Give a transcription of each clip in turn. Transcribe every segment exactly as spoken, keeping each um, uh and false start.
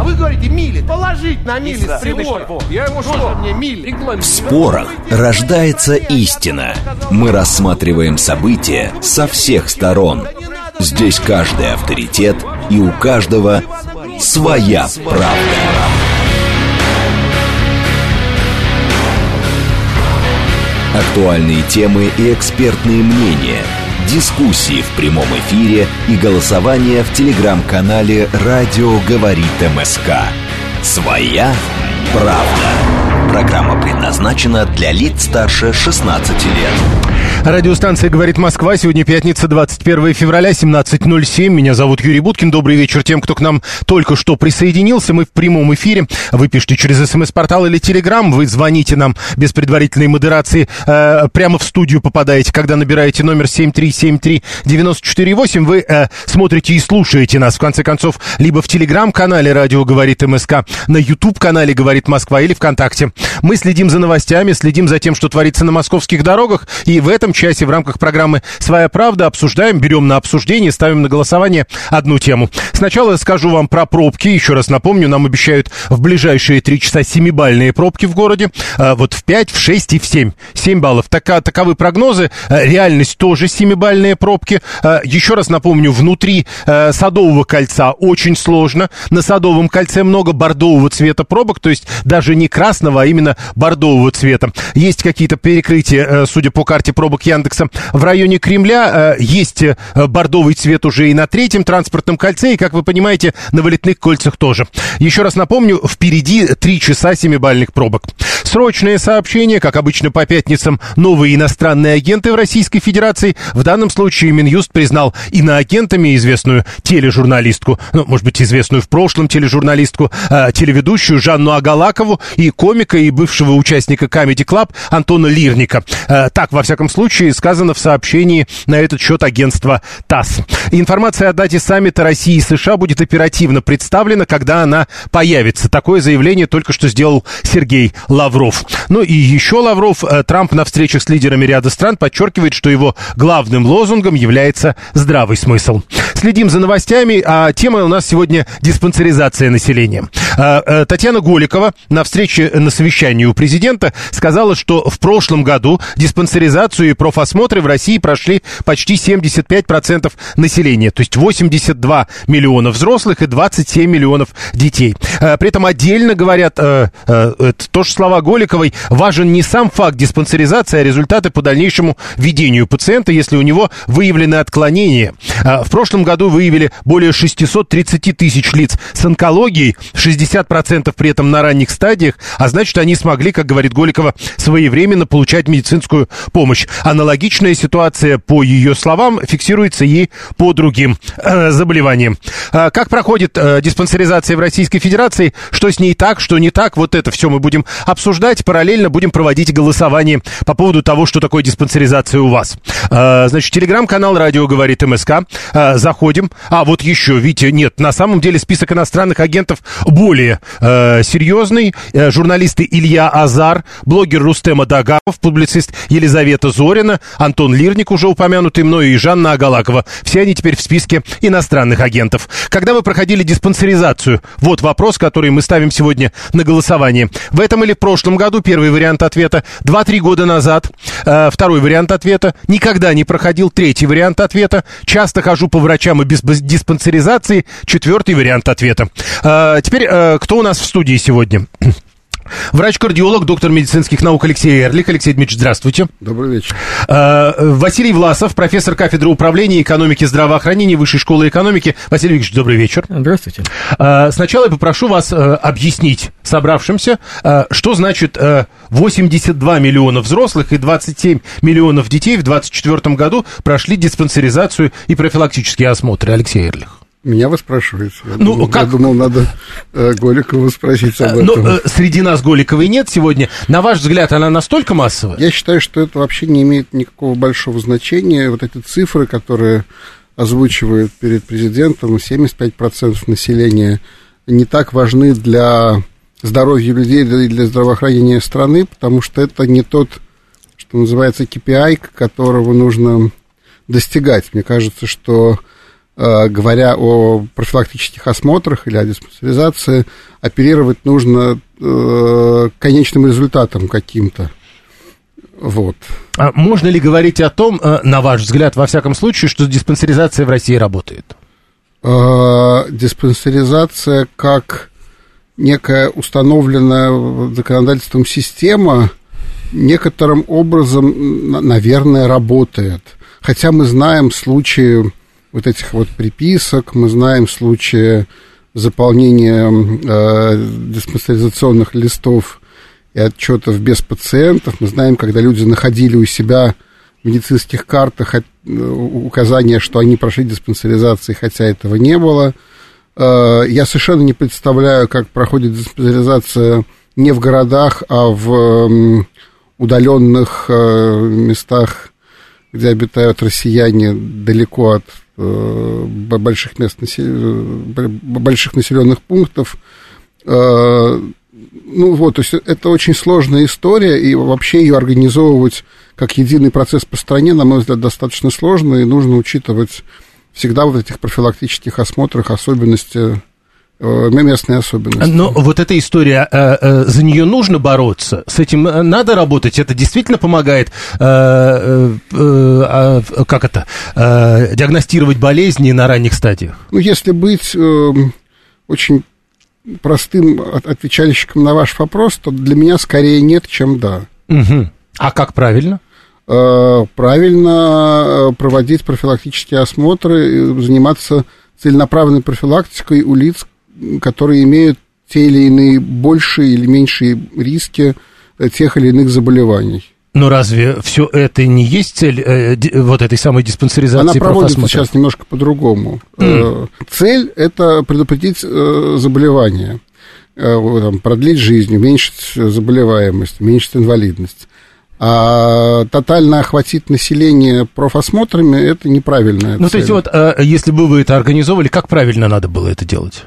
А вы говорите мили. Положить на мили с прибора. Я его что? Мне мили. В спорах рождается истина. Мы рассматриваем события со всех сторон. Здесь каждый авторитет, и у каждого своя правда. Актуальные темы и экспертные мнения, дискуссии в прямом эфире и голосование в телеграм-канале «Радио говорит МСК». Своя правда. Программа предназначена для лиц старше шестнадцати лет. Радиостанция «Говорит Москва». Сегодня пятница, двадцать первое февраля, семнадцать ноль семь. Меня зовут Юрий Буткин. Добрый вечер тем, кто к нам только что присоединился. Мы в прямом эфире. Вы пишите через СМС-портал или Телеграм. Вы звоните нам без предварительной модерации. Э, прямо в студию попадаете, когда набираете номер семь три семь три девять четыре восемь. Вы э, смотрите и слушаете нас, в конце концов, либо в Телеграм-канале «Радио говорит МСК», на YouTube-канале «Говорит Москва» или ВКонтакте. Мы следим за новостями, следим за тем, что творится на московских дорогах. И в этом часе в рамках программы «Своя правда» обсуждаем, берем на обсуждение, ставим на голосование одну тему. Сначала я скажу вам про пробки. Еще раз напомню, нам обещают в ближайшие три часа семибалльные пробки в городе. А, вот в пять, в шесть и в семь. семь баллов. Така, таковы прогнозы. А, реальность тоже семибалльные пробки. А, еще раз напомню, внутри а, Садового кольца очень сложно. На Садовом кольце много бордового цвета пробок, то есть даже не красного, а именно бордового цвета. Есть какие-то перекрытия, а, судя по карте пробок Яндекса. В районе Кремля э, есть э, бордовый цвет уже и на третьем транспортном кольце, и, как вы понимаете, на вылетных кольцах тоже. Еще раз напомню, впереди три часа семибалльных пробок. Срочное сообщение, как обычно по пятницам, новые иностранные агенты в Российской Федерации. В данном случае Минюст признал иноагентами известную тележурналистку, ну, может быть, известную в прошлом тележурналистку, э, телеведущую Жанну Агалакову и комика и бывшего участника Comedy Club Антона Лирника. Э, так, во всяком случае, сказано в сообщении на этот счет агентства ТАСС. Информация о дате саммита России и США будет оперативно представлена, когда она появится. Такое заявление только что сделал Сергей Лавров. Ну и еще Лавров, Трамп на встречах с лидерами ряда стран подчеркивает, что его главным лозунгом является здравый смысл. Следим за новостями, а тема у нас сегодня диспансеризация населения. Татьяна Голикова на встрече на совещании у президента сказала, что в прошлом году диспансеризацию и профосмотры в России прошли почти семьдесят пять процентов населения, то есть восемьдесят два миллиона взрослых и двадцать семь миллионов детей. При этом отдельно говорят, это тоже слова Голиковой, важен не сам факт диспансеризации, а результаты по дальнейшему ведению пациента, если у него выявлены отклонения. В прошлом году выявили более шестьсот тридцать тысяч лиц с онкологией, шестьдесят процентов при этом на ранних стадиях, а значит, они смогли, как говорит Голикова, своевременно получать медицинскую помощь. Аналогичная ситуация, по ее словам, фиксируется и по другим э, заболеваниям. Э, как проходит э, диспансеризация в Российской Федерации, что с ней так, что не так, вот это все мы будем обсуждать. Параллельно будем проводить голосование по поводу того, что такое диспансеризация у вас. Э, значит, телеграм-канал «Радио говорит МСК». Э, заходим. А вот еще, видите, нет, на самом деле список иностранных агентов более э, серьезный. Э, журналисты Илья Азар, блогер Рустем Адагамов, публицист Елизавета Зорина, Антон Лирник, уже упомянутый мною, и Жанна Агалакова. Все они теперь в списке иностранных агентов. Когда вы проходили диспансеризацию? Вот вопрос, который мы ставим сегодня на голосование. В этом или в прошлом году? Первый вариант ответа. Два-три года назад. Э, второй вариант ответа. Никогда не проходил. Третий вариант ответа. Часто хожу по врачам и без диспансеризации. Четвертый вариант ответа. Э, теперь, э, кто у нас в студии сегодня? Врач-кардиолог, доктор медицинских наук Алексей Эрлих. Алексей Дмитриевич, здравствуйте. Добрый вечер. Василий Власов, профессор кафедры управления экономики здравоохранения Высшей школы экономики. Василий Викторович, добрый вечер. Здравствуйте. Сначала я попрошу вас объяснить собравшимся, что значит восемьдесят два миллиона взрослых и двадцать семь миллионов детей в двадцать четвёртом году прошли диспансеризацию и профилактические осмотры. Алексей Эрлих. Меня вы спрашиваете? Я, ну, думал, как... я думал, надо э, Голикову спросить об этом. Но э, среди нас Голиковой нет сегодня. На ваш взгляд, она настолько массовая? Я считаю, что это вообще не имеет никакого большого значения. Вот эти цифры, которые озвучивают перед президентом, семьдесят пять процентов населения, не так важны для здоровья людей, да и для здравоохранения страны, потому что это не тот, что называется, кей пи ай, которого нужно достигать. Мне кажется, что говоря о профилактических осмотрах или о диспансеризации, оперировать нужно конечным результатом каким-то. Вот. А можно ли говорить о том, на ваш взгляд, во всяком случае, что диспансеризация в России работает? Диспансеризация как некая установленная законодательством система некоторым образом, наверное, работает. Хотя мы знаем случаи вот этих вот приписок, мы знаем случаи заполнения э, диспансеризационных листов и отчетов без пациентов. Мы знаем, когда люди находили у себя в медицинских картах указания, что они прошли диспансеризацию, хотя этого не было. Э, я совершенно не представляю, как проходит диспансеризация не в городах, а в э, удаленных э, местах, где обитают россияне, далеко от э, больших мест, больших населенных пунктов. Э, ну вот, то есть это очень сложная история, и вообще ее организовывать как единый процесс по стране, на мой взгляд, достаточно сложно, и нужно учитывать всегда в этих профилактических осмотрах особенности, местные особенности. Но вот эта история, за нее нужно бороться, с этим надо работать, это действительно помогает, как это, диагностировать болезни на ранних стадиях? Ну, если быть очень простым отвечальщиком на ваш вопрос, то для меня скорее нет, чем да. Угу. А как правильно? Правильно проводить профилактические осмотры, заниматься целенаправленной профилактикой у лиц, которые имеют те или иные большие или меньшие риски тех или иных заболеваний. Но разве все это не есть цель э, ди, вот этой самой диспансеризации? Она проводится сейчас немножко по-другому. Mm. Цель – это предупредить э, заболевание, э, там, продлить жизнь, уменьшить заболеваемость, уменьшить инвалидность. А тотально охватить население профосмотрами – это неправильная ну, цель. Ну, то есть, вот, а, если бы вы это организовали, как правильно надо было это делать?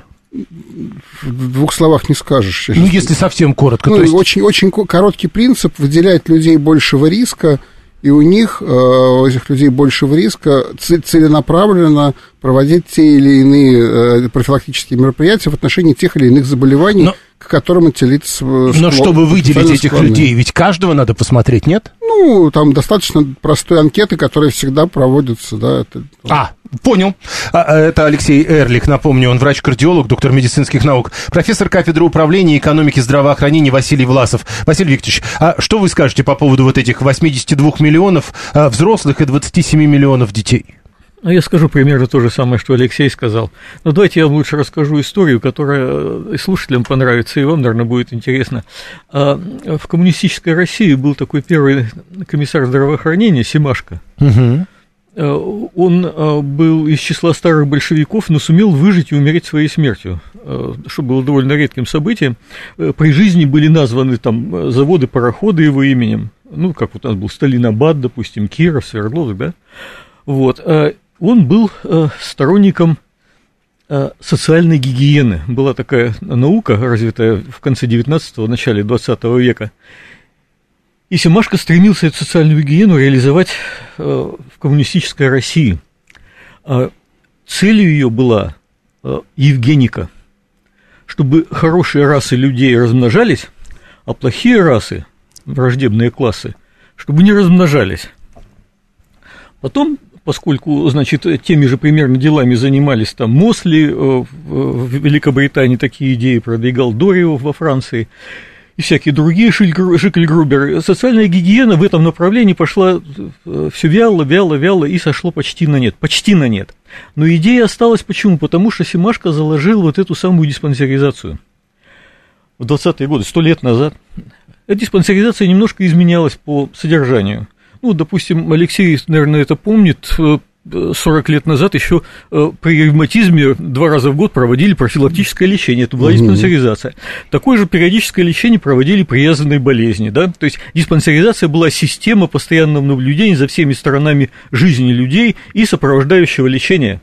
В двух словах не скажешь. Ну, если совсем коротко. Ну, то есть... очень, очень короткий принцип – выделять людей большего риска, и у них, у этих людей большего риска, целенаправленно проводить те или иные профилактические мероприятия в отношении тех или иных заболеваний, Но... к которым эти лица... Но чтобы выделить этих склонны. людей, ведь каждого надо посмотреть, нет? Ну, там достаточно простой анкеты, которые всегда проводятся, да. Это... А, понял. Это Алексей Эрлик, напомню, он врач-кардиолог, доктор медицинских наук, профессор кафедры управления и экономики здравоохранения Василий Власов. Василий Викторович, а что вы скажете по поводу вот этих восьмидесяти двух миллионов взрослых и двадцати семи миллионов детей? Ну, я скажу примерно то же самое, что Алексей сказал. Но давайте я вам лучше расскажу историю, которая и слушателям понравится, и вам, наверное, будет интересно. В коммунистической России был такой первый комиссар здравоохранения Семашко. Угу. Он был из числа старых большевиков, но сумел выжить и умереть своей смертью, что было довольно редким событием. При жизни были названы там заводы, пароходы его именем. Ну, как вот у нас был Сталинабад, допустим, Киров, Свердловск, да? Вот. Он был сторонником социальной гигиены. Была такая наука, развитая в конце девятнадцатого, начале двадцатого века. И Семашко стремился эту социальную гигиену реализовать в коммунистической России. Целью ее была евгеника, чтобы хорошие расы людей размножались, а плохие расы, враждебные классы, чтобы не размножались. Потом, поскольку, значит, теми же примерно делами занимались там Мосли в Великобритании, такие идеи продвигал Дорио во Франции и всякие другие, Шикльгрубер, социальная гигиена в этом направлении пошла все вяло, вяло, вяло и сошло почти на нет, почти на нет. Но идея осталась почему? Потому что Семашко заложил вот эту самую диспансеризацию в двадцатые годы, сто лет назад. Эта диспансеризация немножко изменялась по содержанию. Ну, допустим, Алексей, наверное, это помнит, сорок лет назад еще при ревматизме два раза в год проводили профилактическое лечение, это была диспансеризация. Такое же периодическое лечение проводили при язвенной болезни, да, то есть диспансеризация была система постоянного наблюдения за всеми сторонами жизни людей и сопровождающего лечения.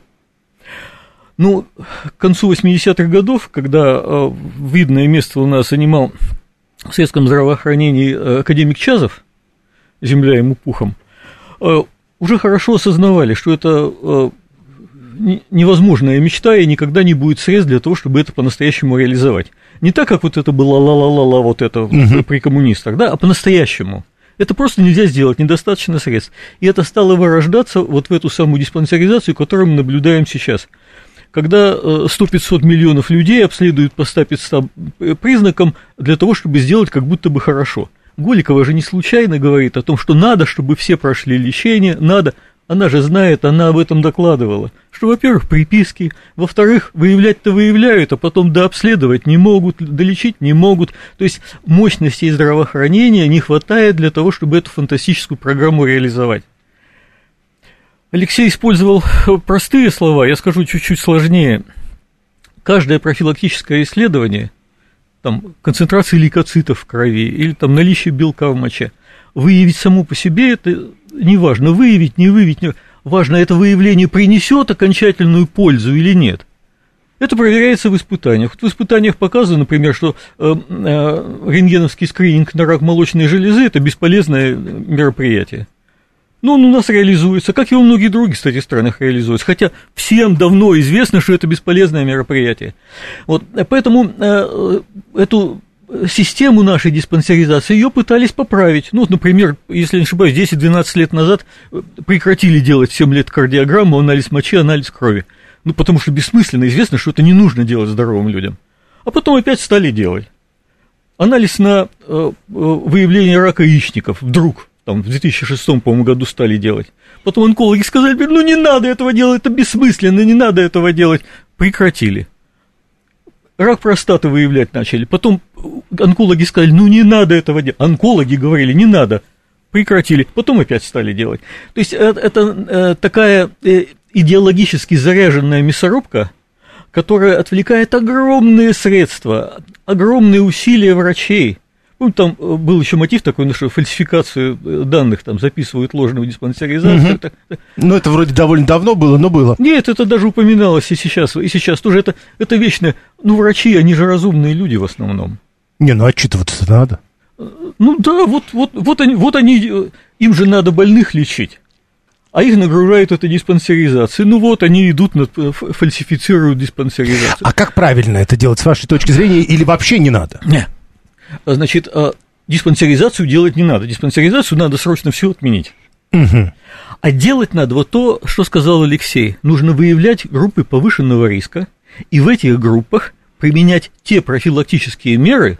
Ну, к концу восьмидесятых годов, когда видное место у нас занимал в светском здравоохранении академик Чазов, земля ему пухом, уже хорошо осознавали, что это невозможная мечта, и никогда не будет средств для того, чтобы это по-настоящему реализовать. Не так, как вот это было ла-ла-ла-ла, вот это угу. при коммунистах, да, а по-настоящему. Это просто нельзя сделать, недостаточно средств. И это стало вырождаться вот в эту самую диспансеризацию, которую мы наблюдаем сейчас. Когда сто-пятьсот миллионов людей обследуют по ста-пятистам признакам для того, чтобы сделать как будто бы хорошо. Голикова же не случайно говорит о том, что надо, чтобы все прошли лечение, надо. Она же знает, она об этом докладывала, что, во-первых, приписки, во-вторых, выявлять-то выявляют, а потом дообследовать не могут, долечить не могут. То есть мощностей здравоохранения не хватает для того, чтобы эту фантастическую программу реализовать. Алексей использовал простые слова, я скажу чуть-чуть сложнее. Каждое профилактическое исследование, там, концентрации лейкоцитов в крови или там, наличие белка в моче, выявить само по себе это не важно, выявить, не выявить, не... важно, это выявление принесет окончательную пользу или нет. Это проверяется в испытаниях. Вот в испытаниях показано, например, что э, э, рентгеновский скрининг на рак молочной железы – это бесполезное мероприятие. Но он у нас реализуется, как и во многих других, кстати, странах реализуется, хотя всем давно известно, что это бесполезное мероприятие. Вот, поэтому э, эту систему нашей диспансеризации ее пытались поправить. Ну, например, если не ошибаюсь, десять-двенадцать лет назад прекратили делать семь лет кардиограмму, анализ мочи, анализ крови. Ну, потому что бессмысленно, известно, что это не нужно делать здоровым людям. А потом опять стали делать. Анализ на э, выявление рака яичников вдруг, там, в две тысячи шестом, по-моему, году стали делать. Потом онкологи сказали, ну, не надо этого делать, это бессмысленно, не надо этого делать. Прекратили. Рак простаты выявлять начали. Потом онкологи сказали, ну, не надо этого делать. Онкологи говорили, не надо. Прекратили. Потом опять стали делать. То есть это, это такая идеологически заряженная мясорубка, которая отвлекает огромные средства, огромные усилия врачей. Ну, там был еще мотив такой, что фальсификацию данных там записывают ложную диспансеризацию. Угу. Ну, это вроде довольно давно было, но было. Нет, это даже упоминалось и сейчас, и сейчас тоже. Это, это вечное. Ну, врачи, они же разумные люди в основном. Не, ну, отчитываться надо. Ну, да, вот, вот, вот, они, вот они, им же надо больных лечить, а их нагружают этой диспансеризацией. Ну, вот они идут, фальсифицируют диспансеризацию. А как правильно это делать, с вашей точки зрения, или вообще не надо? Нет. Значит, диспансеризацию делать не надо. Диспансеризацию надо срочно все отменить. Угу. А делать надо вот то, что сказал Алексей. Нужно выявлять группы повышенного риска, и в этих группах применять те профилактические меры,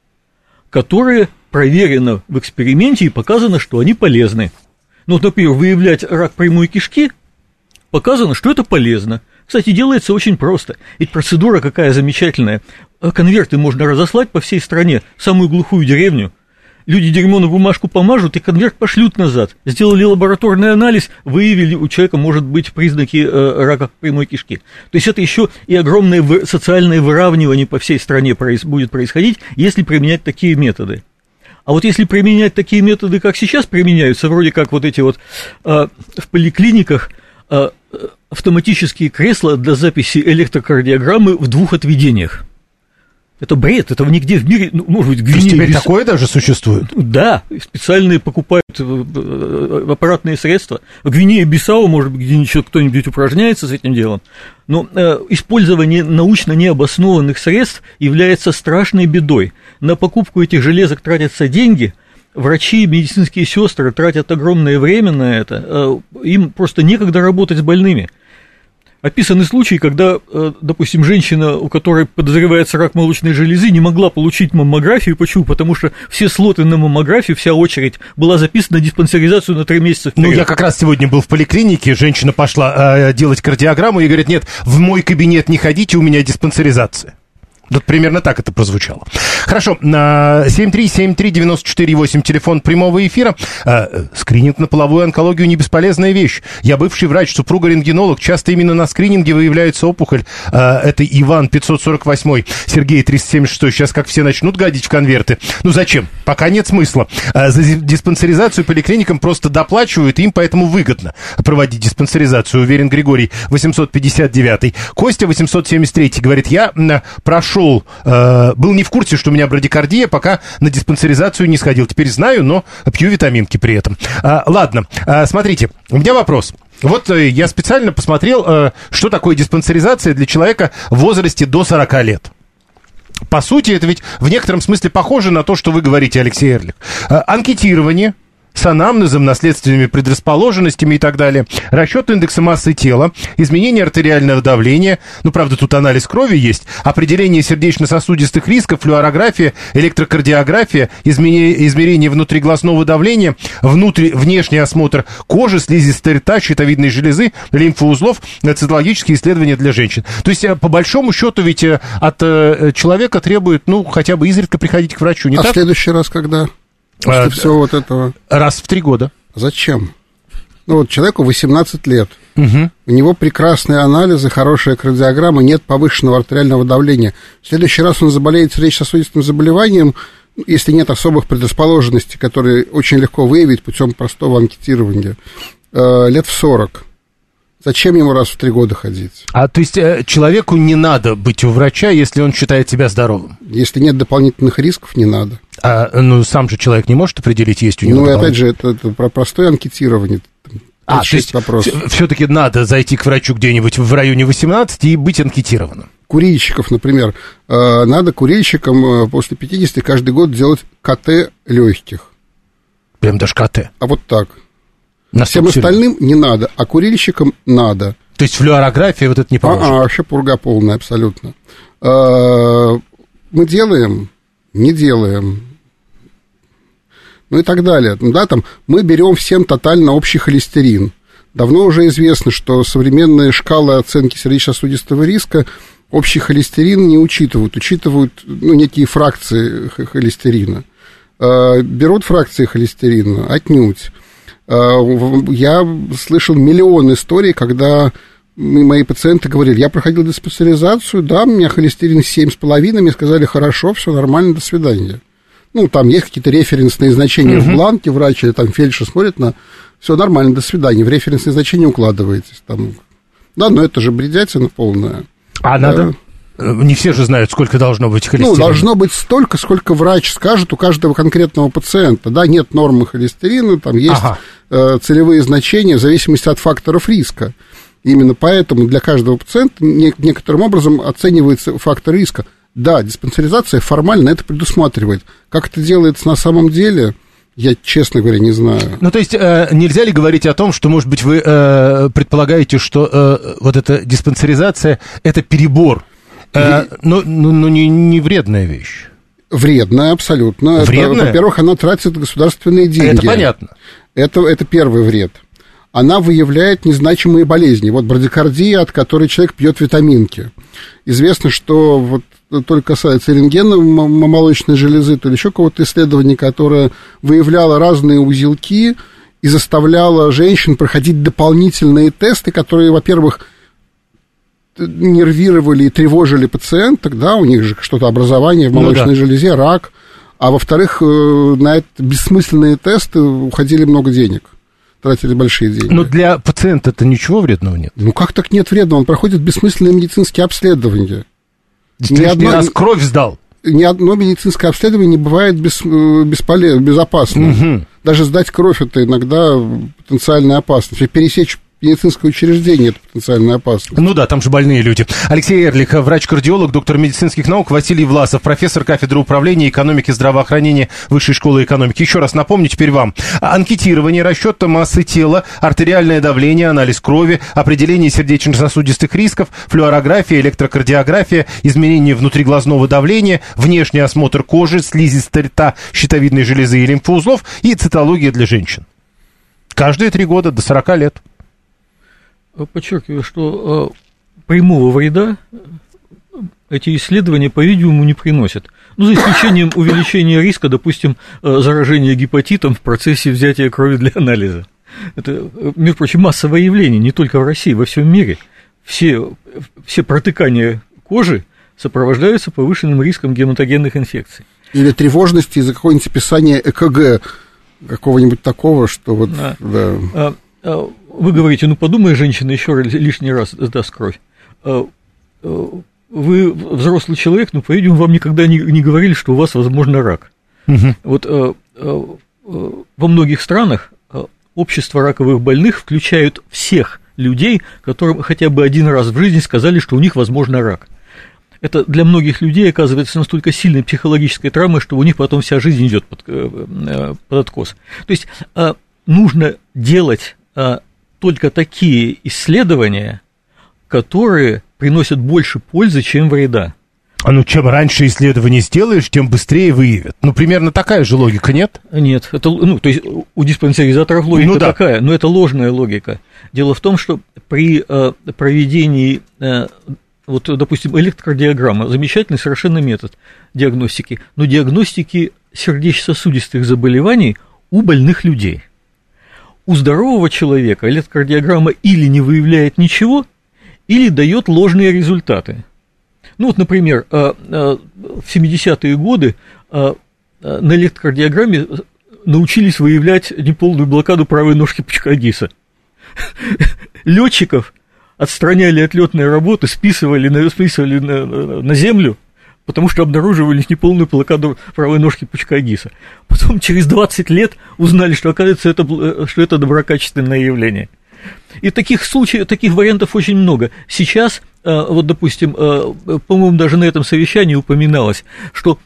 которые проверено в эксперименте и показано, что они полезны. Ну, вот, например, выявлять рак прямой кишки, показано, что это полезно. Кстати, делается очень просто. Ведь процедура какая замечательная. Конверты можно разослать по всей стране, в самую глухую деревню. Люди дерьмо на бумажку помажут и конверт пошлют назад. Сделали лабораторный анализ, выявили, у человека, может быть, признаки э, рака прямой кишки. То есть это еще и огромное вы, социальное выравнивание по всей стране проис, будет происходить, если применять такие методы. А вот если применять такие методы, как сейчас применяются, вроде как вот эти вот э, в поликлиниках, э, автоматические кресла для записи электрокардиограммы в двух отведениях. Это бред, этого нигде в мире, ну, может быть, в Гвинее... теперь Бис... такое даже существует? Да, специальные покупают аппаратные средства. В Гвинее-Бисау, может быть, где-нибудь кто-нибудь упражняется с этим делом, но э, использование научно необоснованных средств является страшной бедой. На покупку этих железок тратятся деньги, врачи, медицинские сестры тратят огромное время на это, э, им просто некогда работать с больными. Описаны случаи, когда, допустим, женщина, у которой подозревается рак молочной железы, не могла получить маммографию. Почему? Потому что все слоты на маммографию, вся очередь была записана на диспансеризацию на три месяца вперед. Ну, я как раз сегодня был в поликлинике, женщина пошла э, делать кардиограмму и говорит, нет, в мой кабинет не ходите, у меня диспансеризация. Вот примерно так это прозвучало. Хорошо, семь три семь три девять четыре восемь, телефон прямого эфира. Скрининг на половую онкологию не бесполезная вещь. Я бывший врач, супруга рентгенолог. Часто именно на скрининге выявляется опухоль. Это Иван пятьсот сорок восемь, Сергей триста семьдесят шесть. Сейчас как все начнут гадить в конверты. Ну зачем? Пока нет смысла. За диспансеризацию поликлиникам просто доплачивают, им поэтому выгодно проводить диспансеризацию, уверен Григорий восемьсот пятьдесят девять. Костя восемьсот семьдесят три говорит, я прошу Э, был не в курсе, что у меня брадикардия, пока на диспансеризацию не сходил. Теперь знаю, но пью витаминки при этом. А, ладно, а, смотрите, у меня вопрос. Вот я специально посмотрел, что такое диспансеризация для человека в возрасте до сорока лет. По сути, это ведь в некотором смысле похоже на то, что вы говорите, Алексей Эрлих. Анкетирование с анамнезом, наследственными предрасположенностями и так далее, расчет индекса массы тела, изменение артериального давления, ну, правда, тут анализ крови есть, определение сердечно-сосудистых рисков, флюорография, электрокардиография, измерение, измерение внутриглазного давления, внутри, внешний осмотр кожи, слизистой рта, щитовидной железы, лимфоузлов, цитологические исследования для женщин. То есть, по большому счету, ведь от человека требует, ну, хотя бы изредка приходить к врачу, не а так? А в следующий раз когда? После а, всего вот этого. Раз в три года. Зачем? Ну вот человеку восемнадцать лет. Угу. У него прекрасные анализы, хорошая кардиограмма, нет повышенного артериального давления. В следующий раз он заболеет сердечно-сосудистым заболеванием, если нет особых предрасположенностей, которые очень легко выявить путем простого анкетирования, э, лет в сорок. Зачем ему раз в три года ходить? А то есть человеку не надо быть у врача, если он считает себя здоровым? Если нет дополнительных рисков, не надо. А, ну, сам же человек не может определить, есть у него. Ну, и опять же, это, это про простое анкетирование. А, то есть все-таки надо зайти к врачу где-нибудь в районе восемнадцати и быть анкетированным. Курильщиков, например, надо курильщикам после пятидесяти каждый год делать КТ легких. Прям даже КТ? А вот так. На Всем остальным не надо, а курильщикам надо. То есть флюорография вот это не поможет? А, а вообще пурга полная, абсолютно. Мы делаем, не делаем. Ну и так далее. Да, там, мы берем всем тотально общий холестерин. Давно уже известно, что современные шкалы оценки сердечно-сосудистого риска общий холестерин не учитывают. Учитывают, ну, некие фракции холестерина. Берут фракции холестерина? Отнюдь. Я слышал миллион историй, когда мои пациенты говорили: я проходил диспансеризацию, да, у меня холестерин семь с половиной, мне сказали: хорошо, все нормально, до свидания. Ну, там есть какие-то референсные значения uh-huh. в бланке, врач или там фельдшер смотрит на... Все нормально, до свидания, в референсные значения укладываетесь. Там... Да, но это же бредятина полная. А да. Надо? Не все же знают, сколько должно быть холестерина. Ну, должно быть столько, сколько врач скажет у каждого конкретного пациента. Да, нет нормы холестерина, там есть ага. э, целевые значения в зависимости от факторов риска. Именно поэтому для каждого пациента не, некоторым образом оценивается фактор риска. Да, диспансеризация формально это предусматривает. Как это делается на самом деле, я, честно говоря, не знаю. Ну, то есть, э, нельзя ли говорить о том, что, может быть, вы э, предполагаете, что э, вот эта диспансеризация – это перебор, э, но, но, но не, не вредная вещь? Вредная, абсолютно. Вредная? Это, во-первых, она тратит государственные деньги. Это понятно. Это, это первый вред. Она выявляет незначимые болезни. Вот брадикардия, от которой человек пьет витаминки. Известно, что вот то ли касается рентгена молочной железы, то ли еще какого-то исследования, которое выявляло разные узелки и заставляло женщин проходить дополнительные тесты, которые, во-первых, нервировали и тревожили пациенток, да, у них же что-то образование в молочной ну, да. железе, рак, а во-вторых, на это бессмысленные тесты уходили много денег. Тратили большие деньги. Но для пациента-то ничего вредного нет? Ну, как так нет вредного? Он проходит бессмысленные медицинские обследования. Ни одно раз кровь сдал? Ни одно медицинское обследование не бывает без, бесполезным, безопасным. Угу. Даже сдать кровь – это иногда потенциальная опасность. Пересечь медицинское учреждение – это потенциально опасно. Ну да, там же больные люди. Алексей Эрлих, врач-кардиолог, доктор медицинских наук, Василий Власов, профессор кафедры управления экономики здравоохранения Высшей школы экономики. Еще раз напомню теперь вам. Анкетирование, расчет массы тела, артериальное давление, анализ крови, определение сердечно-сосудистых рисков, флюорография, электрокардиография, изменение внутриглазного давления, внешний осмотр кожи, слизистой рта, щитовидной железы и лимфоузлов и цитология для женщин. Каждые три года до сорока лет. Подчеркиваю, что э, прямого вреда эти исследования, по-видимому, не приносят. Ну, за исключением увеличения риска, допустим, э, заражения гепатитом в процессе взятия крови для анализа. Это, между прочим, массовое явление, не только в России, во всем мире. Все, все протыкания кожи сопровождаются повышенным риском гематогенных инфекций. Или тревожности из-за какого-нибудь описания ЭКГ, какого-нибудь такого, что вот... Да. Да. А, а, Вы говорите, ну подумай, женщина еще лишний раз даст кровь. Вы взрослый человек, но, по-видимому, вам никогда не, не говорили, что у вас, возможно, рак. Угу. Вот во многих странах общество раковых больных включают всех людей, которым хотя бы один раз в жизни сказали, что у них, возможно, рак. Это для многих людей оказывается настолько сильной психологической травмой, что у них потом вся жизнь идет под, под откос. То есть нужно делать только такие исследования, которые приносят больше пользы, чем вреда. А ну, чем раньше исследование сделаешь, тем быстрее выявят. Ну, примерно такая же логика, нет? Нет, это, ну, то есть у диспансеризаторов логика ну, да. такая, но это ложная логика. Дело в том, что при э, проведении, э, вот, допустим, электрокардиограмма, замечательный совершенно метод диагностики, но диагностики сердечно-сосудистых заболеваний у больных людей. У здорового человека электрокардиограмма или не выявляет ничего, или дает ложные результаты. Ну, вот, например, в семидесятые годы на электрокардиограмме научились выявлять неполную блокаду правой ножки пучка Гисса. Летчиков отстраняли от летной работы, списывали, на, списывали на, на землю, потому что обнаруживали неполную блокаду правой ножки пучка Гисса. Потом через двадцать лет узнали, что, оказывается, это, что это доброкачественное явление. И таких случаев, таких вариантов очень много. Сейчас, вот, допустим, по-моему, даже на этом совещании упоминалось, что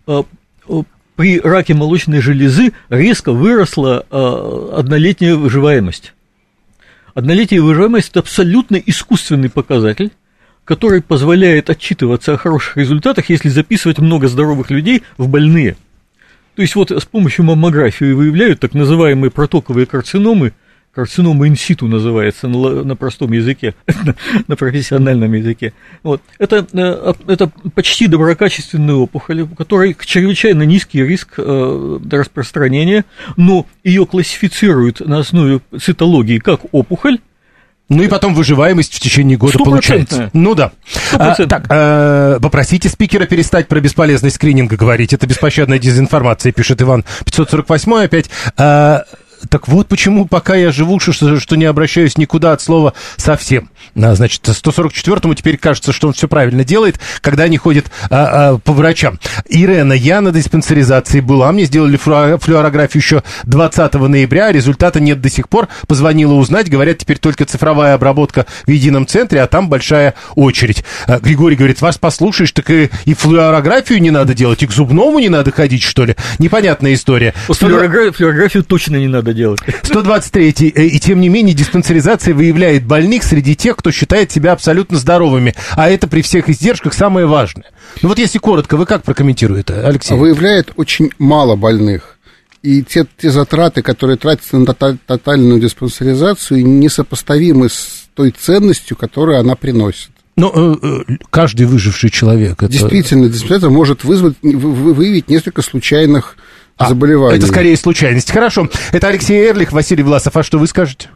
при раке молочной железы резко выросла однолетняя выживаемость. Однолетняя выживаемость – это абсолютно искусственный показатель, который позволяет отчитываться о хороших результатах, если записывать много здоровых людей в больные. То есть вот с помощью маммографии выявляют так называемые протоковые карциномы, карцинома инситу называется на, на простом языке, на профессиональном языке. Вот. Это, это почти доброкачественная опухоль, у которой чрезвычайно низкий риск э, распространения, но ее классифицируют на основе цитологии как опухоль. Ну и потом выживаемость в течение года получается. Ну да. А, так, а, попросите спикера перестать про бесполезность скрининга говорить. Это беспощадная дезинформация, пишет Иван пятьсот сорок восемь опять. А, так вот почему пока я живу, что, что не обращаюсь никуда от слова совсем. А, значит, сто сорок четвёртому теперь кажется, что он все правильно делает, когда не ходит а, а, по врачам. Ирена, я на диспансеризации была, мне сделали флюорографию еще двадцатого ноября, результата нет до сих пор. Позвонила узнать, говорят, теперь только цифровая обработка в едином центре, а там большая очередь. А, Григорий говорит, вас послушаешь, так и, и флюорографию не надо делать, и к зубному не надо ходить, что ли? Непонятная история. Флюорографию, флюорографию точно не надо делать. сто двадцать третий. И тем не менее диспансеризация выявляет больных среди тех, кто считает себя абсолютно здоровыми. А это при всех издержках самое важное. Ну вот если коротко, вы как прокомментируете, Алексей? Выявляет очень мало больных. И те, те затраты, которые тратятся на тоталь, тотальную диспансеризацию, несопоставимы с той ценностью, которую она приносит. Но э, каждый выживший человек... Это... Действительно, диспансеризация может вызвать, выявить несколько случайных а, заболеваний. Это скорее случайность. Хорошо. Это Алексей Эрлих, Василий Власов. А что вы скажете?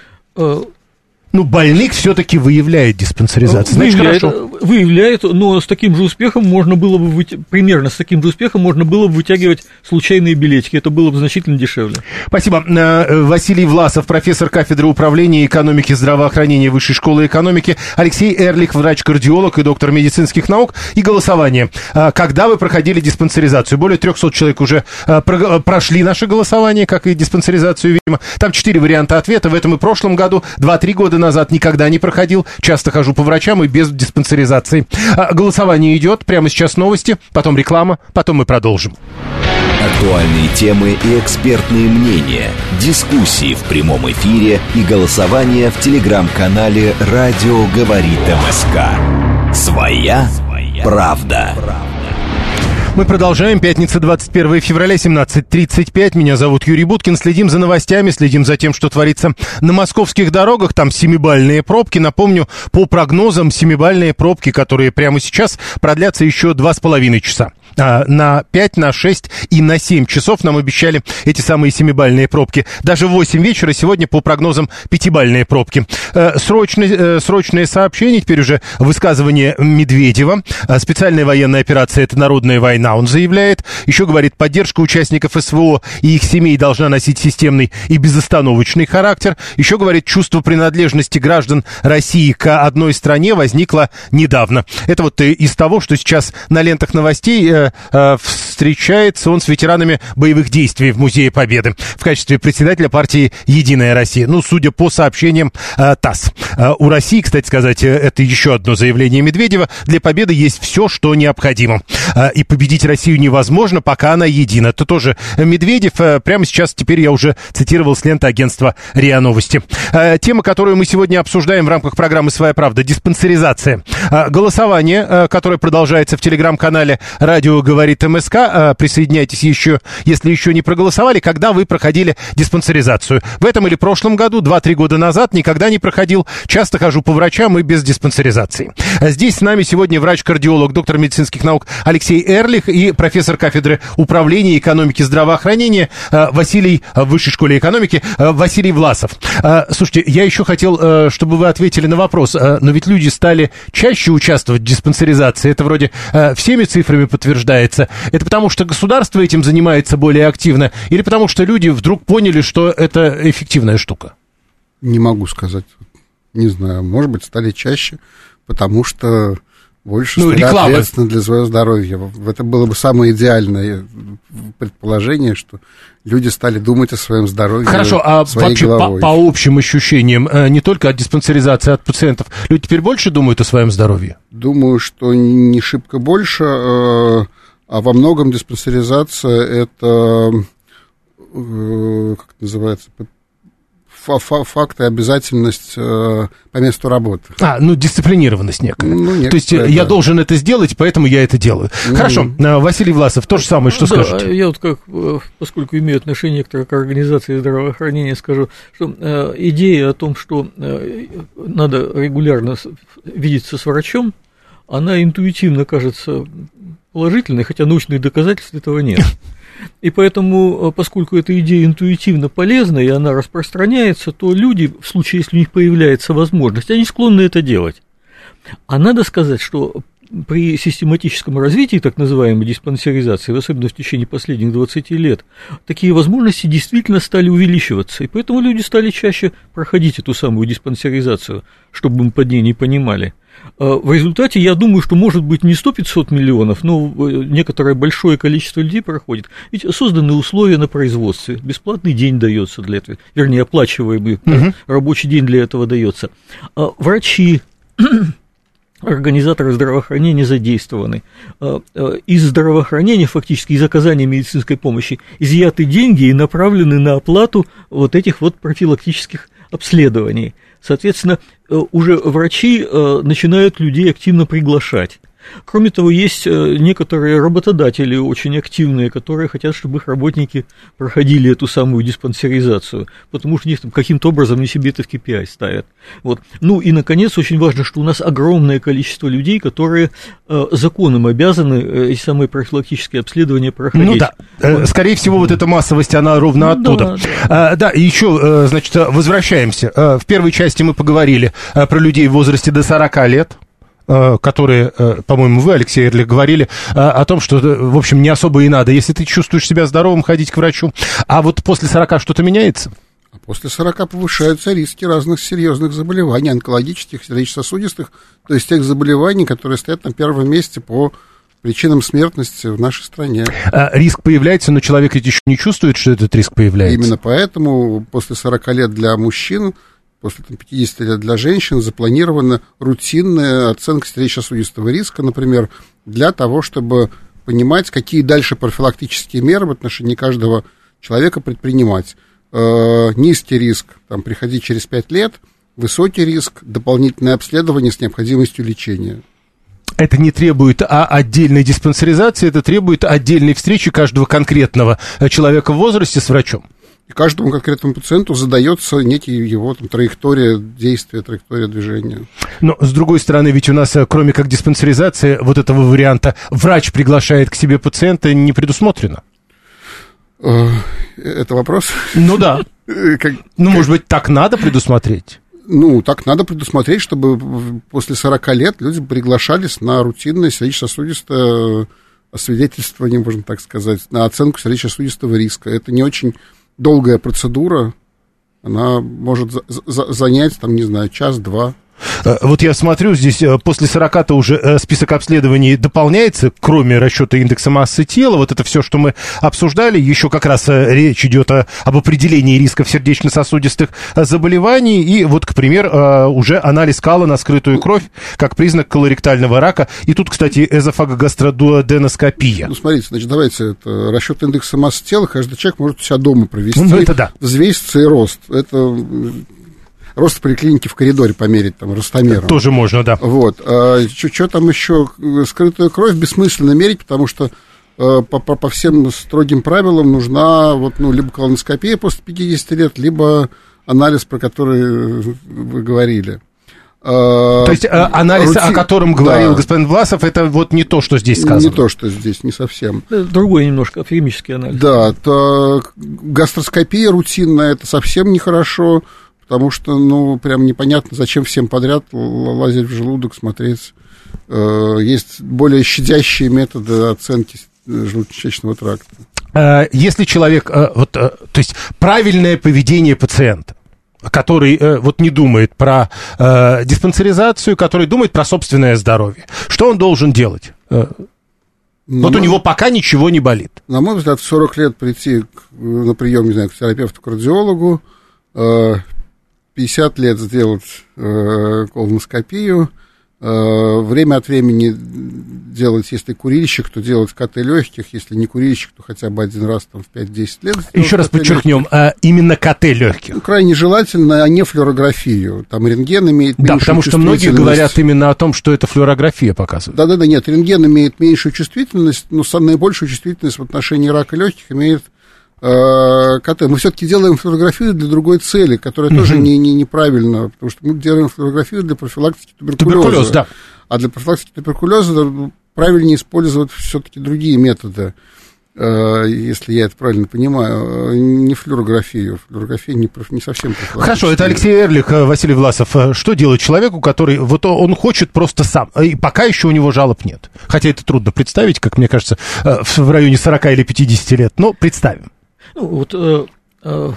Ну, больных все-таки выявляет диспансеризация. Значит, выявляет, хорошо. Выявляет, но с таким же успехом можно было бы, выти... примерно с таким же успехом можно было бы вытягивать случайные билетики. Это было бы значительно дешевле. Спасибо. Василий Власов, профессор кафедры управления экономики здравоохранения Высшей школы экономики. Алексей Эрлих, врач-кардиолог и доктор медицинских наук. И голосование. Когда вы проходили диспансеризацию? Более трехсот человек уже прошли наше голосование, как и диспансеризацию, видимо. Там четыре варианта ответа. В этом и прошлом году, два-три года назад никогда не проходил, часто хожу по врачам и без диспансеризации. А, голосование идет, прямо сейчас новости, потом реклама, потом мы продолжим. Актуальные темы и экспертные мнения, дискуссии в прямом эфире и голосование в телеграм-канале «Радио говорит МСК». Своя правда. Мы продолжаем. Пятница, двадцать первое февраля, семнадцать тридцать пять. Меня зовут Юрий Буткин. Следим за новостями, следим за тем, что творится на московских дорогах. Там семибалльные пробки. Напомню, по прогнозам, семибалльные пробки, которые прямо сейчас продлятся еще два с половиной часа. На пять, на шесть и на семь часов нам обещали эти самые семибалльные пробки. Даже в восемь вечера сегодня по прогнозам пятибалльные пробки. Срочное, срочное сообщение, теперь уже высказывание Медведева. Специальная военная операция – это народная война, он заявляет. Еще говорит, поддержка участников СВО и их семей должна носить системный и безостановочный характер. Еще говорит, чувство принадлежности граждан России к одной стране возникло недавно. Это вот из того, что сейчас на лентах новостей э, э, встречается он с ветеранами боевых действий в Музее Победы в качестве председателя партии «Единая Россия». Ну, судя по сообщениям э, ТАСС. Э, у России, кстати сказать, это еще одно заявление Медведева, для победы есть все, что необходимо. Э, и победить Россию невозможно, пока она едина. Это тоже Медведев. Э, прямо сейчас, теперь я уже цитировал с ленты агентства РИА Новости. Э, тема, которую мы сегодня обсуждаем в рамках программы «Своя правда», диспансеризация. Э, голосование, э, которое продолжается в телеграм-канале «Радио говорит МСК». Э, присоединяйтесь еще, если еще не проголосовали, когда вы проходили диспансеризацию. В этом или прошлом году, два-три года назад, никогда не проходил. Часто хожу по врачам и без диспансеризации. Здесь с нами сегодня врач-кардиолог, доктор медицинских наук Алексей Эрлих и профессор кафедры управления и экономики здравоохранения Василий, в Высшей школе экономики, Василий Власов. Слушайте, я еще хотел, чтобы вы ответили на вопрос, но ведь люди стали чаще участвовать в диспансеризации, это вроде всеми цифрами подтверждается. Это потому, что государство этим занимается более активно, или потому, что люди вдруг поняли, что это эффективная штука? Не могу сказать. Не знаю, может быть, стали чаще, потому что больше ну, стали рекламы. ответственны для своего здоровья. Это было бы самое идеальное предположение, что люди стали думать о своем здоровье. Хорошо, а вообще по, по общим ощущениям, не только от диспансеризации, а от пациентов, люди теперь больше думают о своем здоровье? Думаю, что не шибко больше, а во многом диспансеризация – это, как это называется, факт и обязательность э, по месту работы. А, ну, дисциплинированность некая. Ну, то есть да. Я должен это сделать, поэтому я это делаю. Ну, хорошо, Василий Власов, то же самое, что да, скажете? Я вот как, поскольку имею отношение к организации здравоохранения, скажу, что э, идея о том, что э, надо регулярно видеться с врачом, она интуитивно кажется положительной, хотя научных доказательств этого нет. И поэтому, поскольку эта идея интуитивно полезна, и она распространяется, то люди, в случае, если у них появляется возможность, они склонны это делать. А надо сказать, что при систематическом развитии так называемой диспансеризации, особенно в течение последних двадцати лет, такие возможности действительно стали увеличиваться, и поэтому люди стали чаще проходить эту самую диспансеризацию, чтобы мы под ней не понимали. В результате, я думаю, что, может быть, не сто-пятьсот миллионов, но некоторое большое количество людей проходит. Ведь созданы условия на производстве, бесплатный день дается для этого, вернее, оплачиваемый угу. рабочий день для этого дается. Врачи, организаторы здравоохранения задействованы. Из здравоохранения, фактически из оказания медицинской помощи, изъяты деньги и направлены на оплату вот этих вот профилактических обследований. Соответственно, уже врачи начинают людей активно приглашать. Кроме того, есть некоторые работодатели очень активные, которые хотят, чтобы их работники проходили эту самую диспансеризацию, потому что они каким-то образом не себе это в кей пи ай ставят. Вот. Ну и, наконец, очень важно, что у нас огромное количество людей, которые законом обязаны эти самые профилактические обследования проходить. Ну да, вот. Скорее всего, вот эта массовость, она ровно ну, оттуда. Да, да. А, да, и еще, значит, возвращаемся. В первой части мы поговорили про людей в возрасте до сорока лет, которые, по-моему, вы, Алексей Эрлих, говорили о том, что, в общем, не особо и надо. Если ты чувствуешь себя здоровым, ходить к врачу. А вот после сорока что-то меняется? После сорока повышаются риски разных серьезных заболеваний, онкологических, сердечно-сосудистых, то есть тех заболеваний, которые стоят на первом месте по причинам смертности в нашей стране. А риск появляется, но человек ведь еще не чувствует, что этот риск появляется. Именно поэтому после сорока лет для мужчин, после там, пятидесяти лет для женщин запланирована рутинная оценка сердечно-сосудистого риска, например, для того, чтобы понимать, какие дальше профилактические меры в отношении каждого человека предпринимать. Э, низкий риск, там, приходить через пять лет, высокий риск, дополнительное обследование с необходимостью лечения. Это не требует а, отдельной диспансеризации, это требует отдельной встречи каждого конкретного человека в возрасте с врачом. И каждому конкретному пациенту задается некий его там, траектория действия, траектория движения. Но, с другой стороны, ведь у нас, кроме как диспансеризации, вот этого варианта врач приглашает к себе пациента не предусмотрено. Это вопрос? Ну да. Как, ну, может быть, так надо предусмотреть? Ну, так надо предусмотреть, чтобы после сорока лет люди приглашались на рутинное сердечно-сосудистое освидетельствование, можно так сказать, на оценку сердечно-сосудистого риска. Это не очень долгая процедура, она может за- за- занять, там, не знаю, час-два. Вот я смотрю, здесь после сорока-то уже список обследований дополняется, кроме расчета индекса массы тела. Вот это все, что мы обсуждали. Еще как раз речь идет об определении рисков сердечно-сосудистых заболеваний. И вот, к примеру, уже анализ кала на скрытую кровь как признак колоректального рака. И тут, кстати, эзофагогастродуоденоскопия. Ну, смотрите, значит, давайте, это расчет индекса массы тела каждый человек может у себя дома провести. Ну, это да. Взвеситься и рост. Это... Рост в поликлинике в коридоре померить, там, ростомером. Тоже можно, да. Вот. А, что там еще? Скрытую кровь бессмысленно мерить, потому что а, по, по, по всем строгим правилам нужна вот, ну, либо колоноскопия после пятидесяти лет, либо анализ, про который вы говорили. То есть анализ, Рути... о котором говорил да. господин Власов, это вот не то, что здесь сказано. Не то, что здесь, не совсем. Другой немножко, химический анализ. Да, то гастроскопия рутинная, это совсем нехорошо. Потому что, ну, прям непонятно, зачем всем подряд лазить в желудок, смотреть. Есть более щадящие методы оценки желудочно-кишечного тракта. Если человек, вот, то есть правильное поведение пациента, который вот не думает про диспансеризацию, который думает про собственное здоровье, что он должен делать? На вот мой... у него пока ничего не болит. На мой взгляд, в сорок лет прийти на прием, не знаю, к терапевту-кардиологу, пятьдесят лет сделать э, колоноскопию, э, время от времени делать, если курильщик, то делать КТ легких, если не курильщик, то хотя бы один раз там, в пять-десять лет. Еще раз подчеркнем, а, именно КТ легких. Ну, крайне желательно, а не флюорографию. Там рентген имеет меньшую чувствительность. Да, потому что многие говорят именно о том, что это флюорография показывает. Да-да-да, нет, рентген имеет меньшую чувствительность, но наибольшую чувствительность в отношении рака легких имеет КТ. Мы все-таки делаем флюорографию для другой цели, которая mm-hmm. тоже не, не, неправильна, потому что мы делаем флюорографию для профилактики туберкулеза. Туберкулез, да. А для профилактики туберкулеза правильнее использовать все-таки другие методы, если я это правильно понимаю, не флюорографию. Флюорография не, не совсем профилактическая. Хорошо, это Алексей Эрлих, Василий Власов. Что делать человеку, который вот он хочет просто сам, и пока еще у него жалоб нет? Хотя это трудно представить, как мне кажется, в районе сорока или пятидесяти лет, но представим. Ну, вот э, э,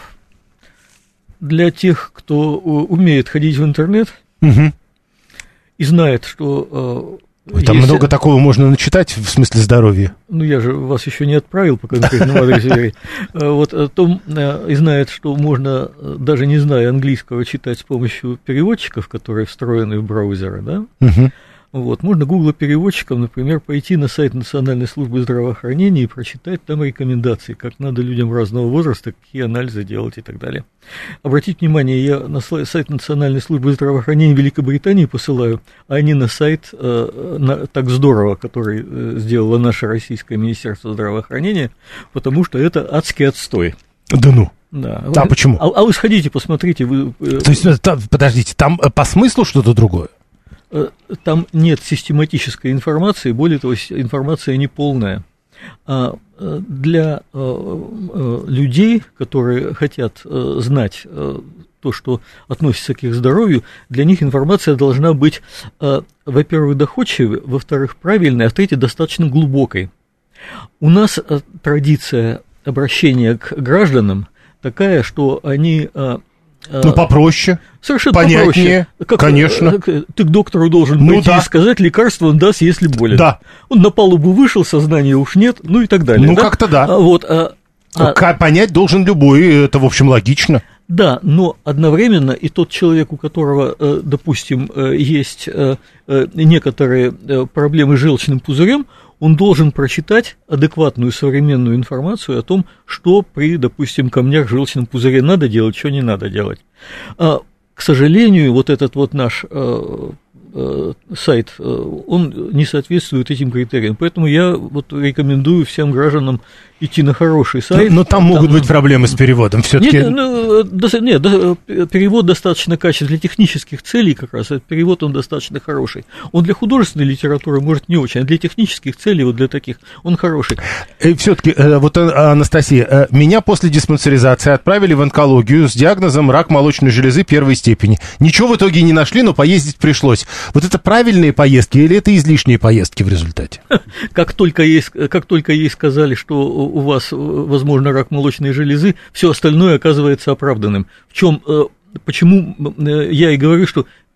для тех, кто умеет ходить в интернет угу. и знает, что... Э, Там есть... много такого можно начитать в смысле здоровья. Ну, я же вас еще не отправил по конкретному адресу. Вот о том, и знает, что можно, даже не зная английского, читать с помощью переводчиков, которые встроены в браузеры, да? Угу. Вот, можно гугло-переводчиком, например, пойти на сайт Национальной службы здравоохранения и прочитать там рекомендации, как надо людям разного возраста, какие анализы делать и так далее. Обратите внимание, я на сайт Национальной службы здравоохранения Великобритании посылаю, а не на сайт э, на, так здорово, который э, сделало наше российское Министерство здравоохранения, потому что это адский отстой. Да ну? Да. А почему? А, а вы сходите, посмотрите. Вы, э, То есть, там, подождите, там по смыслу что-то другое? Там нет систематической информации, более того, информация неполная. А для людей, которые хотят знать то, что относится к их здоровью, для них информация должна быть, во-первых, доходчивой, во-вторых, правильной, а в-третьих, достаточно глубокой. У нас традиция обращения к гражданам такая, что они... Ну, попроще, совершенно понятнее, попроще. Как, конечно. Ты к доктору должен ну, пойти да. и сказать, лекарство он даст, если болен. Да. Он на палубу вышел, сознания уж нет, ну и так далее. Ну, да? как-то да. А, вот, а, а... Понять должен любой, это, в общем, логично. Да, но одновременно и тот человек, у которого, допустим, есть некоторые проблемы с желчным пузырем, он должен прочитать адекватную современную информацию о том, что при, допустим, камнях в желчном пузыре надо делать, что не надо делать. А, к сожалению, вот этот вот наш э, э, сайт, э, он не соответствует этим критериям, поэтому я вот рекомендую всем гражданам идти на хороший сайт. Но, но там могут там, быть проблемы с переводом все-таки. Нет, ну, до, нет, до, перевод достаточно качественный, для технических целей как раз, этот перевод он достаточно хороший. Он для художественной литературы, может, не очень, а для технических целей, вот для таких, он хороший. Все-таки, вот, Анастасия, меня после диспансеризации отправили в онкологию с диагнозом рак молочной железы первой степени. Ничего в итоге не нашли, но поездить пришлось. Вот это правильные поездки или это излишние поездки в результате? Как только ей, как только ей сказали, что у вас, возможно, рак молочной железы, все остальное оказывается оправданным. В чем, почему я и говорю, что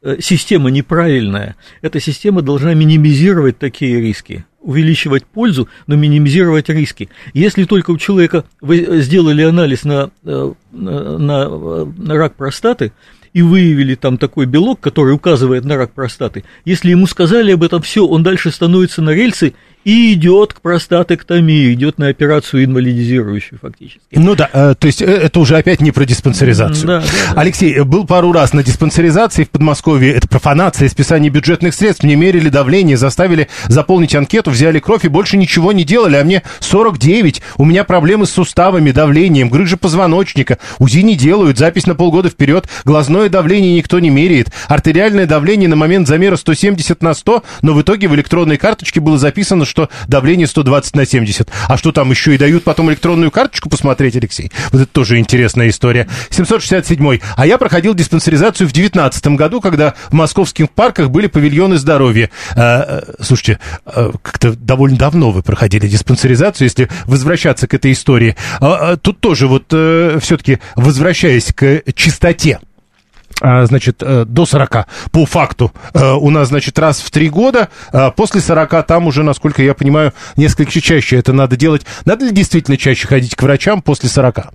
система неправильная. Эта система должна минимизировать такие риски, увеличивать пользу, но минимизировать риски. Если только у человека вы сделали анализ на, на, на, на рак простаты и выявили там такой белок, который указывает на рак простаты, если ему сказали об этом, все, он дальше становится на рельсы и идет к простатэктомии, идет на операцию инвалидизирующую фактически. Ну да, э, то есть это уже опять не про диспансеризацию. Да, да, да. Алексей, был пару раз на диспансеризации в Подмосковье, это профанация, списание бюджетных средств, мне мерили давление, заставили заполнить анкету, взяли кровь и больше ничего не делали, а мне сорок девять, у меня проблемы с суставами, давлением, грыжа позвоночника, УЗИ не делают, запись на полгода вперед, глазное давление никто не меряет, артериальное давление на момент замера сто семьдесят на сто, но в итоге в электронной карточке было записано, что давление сто двадцать на семьдесят. А что там еще и дают потом электронную карточку посмотреть, Алексей? Вот это тоже интересная история. семьсот шестьдесят седьмой. А я проходил диспансеризацию в девятнадцатом году, когда в московских парках были павильоны здоровья. А, слушайте, а, как-то довольно давно вы проходили диспансеризацию, если возвращаться к этой истории. А, а, тут тоже вот а, все-таки возвращаясь к чистоте. Значит, до сорока, по факту, у нас, значит, раз в три года, после сорока там уже, насколько я понимаю, несколько чаще это надо делать. Надо ли действительно чаще ходить к врачам после сорока?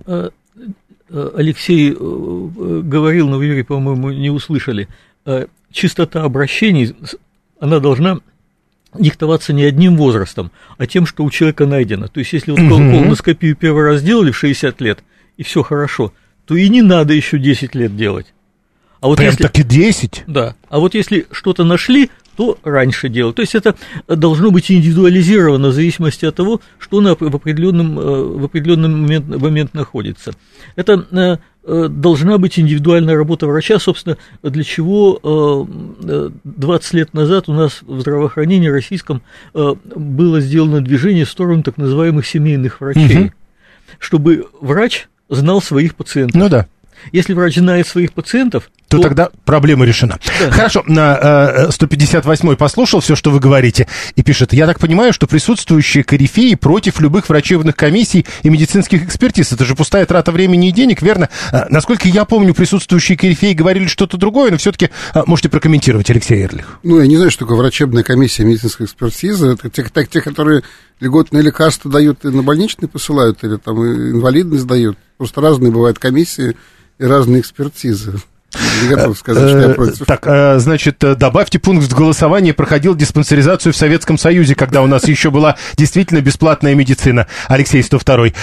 Алексей говорил, но вы, Юрий, по-моему, не услышали. Частота обращений, она должна диктоваться не одним возрастом, а тем, что у человека найдено. То есть, если вот mm-hmm. колоноскопию первый раз сделали в шестьдесят лет, и все хорошо, то и не надо еще десять лет делать. А вот прям если, так и десять? Да. А вот если что-то нашли, то раньше делать. То есть это должно быть индивидуализировано в зависимости от того, что она в определенном, в определенном момент, момент находится. Это должна быть индивидуальная работа врача, собственно, для чего двадцать лет назад у нас в здравоохранении российском было сделано движение в сторону так называемых семейных врачей, угу. чтобы врач знал своих пациентов. Ну да. Если врач знает своих пациентов, то, то тогда проблема решена. Да. Хорошо, на э, сто пятьдесят восьмой послушал все, что вы говорите, и пишет: я так понимаю, что присутствующие корифеи против любых врачебных комиссий и медицинских экспертиз. Это же пустая трата времени и денег, верно? А, насколько я помню, присутствующие корифеи говорили что-то другое, но все-таки а, можете прокомментировать, Алексей Эрлих. Ну, я не знаю, что такое врачебная комиссия и медицинская экспертиза. Это те, те, те, которые льготные лекарства дают и на больничный посылают, или там инвалидность дают. Просто разные бывают комиссии и разные экспертизы. Не готов сказать, что я против. Так, значит, добавьте пункт в голосование: проходил диспансеризацию в Советском Союзе, когда у нас еще была действительно бесплатная медицина. Алексей, сто второй.